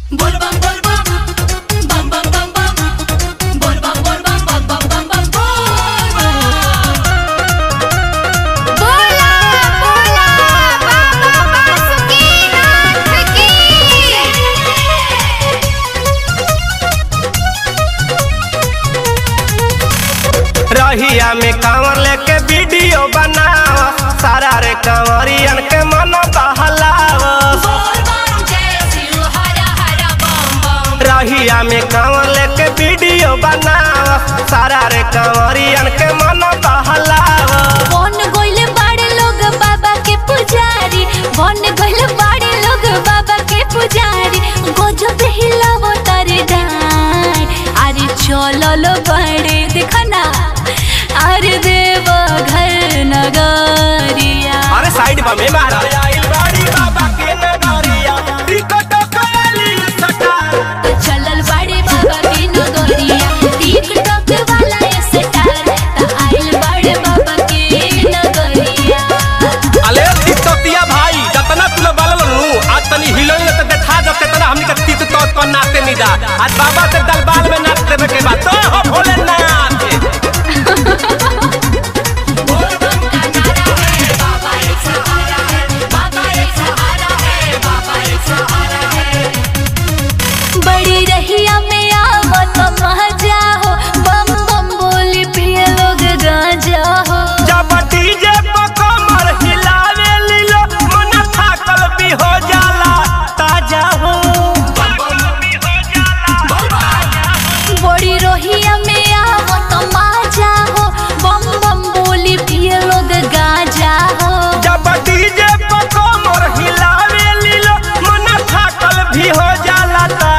रहिया में कांवर लेके वीडियो बनाव, सारा रे कांवरियन के मन बहलाव। रहिया में कांवर लेके वीडियो बनाव, सारा रे कांवरियन के मन बहलाव। बन गइले बड़े लोग बाबा के पुजारी, बन गइले बड़े लोग बाबा के पुजारी, गजब हिलावो तारे डार। अरे चलो बड़े देखना, अरे देव घर नगरिया। अरे साइड में मारा बाबा के नगरिया, टिकट खाली सटार। चलल बड़े बाबा के नगरिया, टिकटॉक वाला स्टार। आइल बड़े बाबा के नगरिया। अले टिकटॉकिया भाई जतना तुल बालनु आज तनी हिलोई त देखा जते तना हमनी के टिकटॉक पर नाचते निदा। आज बाबा के दरबार में नाच देवे के बात तो हो भोलेनाथ। बड़ी रहिया में आवत मजा हो, बम बम बोली पिए लोग गांजा हो। जब डीजे पर कमर हिलावे लीलो, मन थाकल भी हो जाला ताजा हो। बड़ी रहिया में आवत मजा हो, बम बम बोली पिए लोग गांजा हो। जब डीजे पर कमर हिलावे लीलो, मन थाकल भी हो जाला ताजा।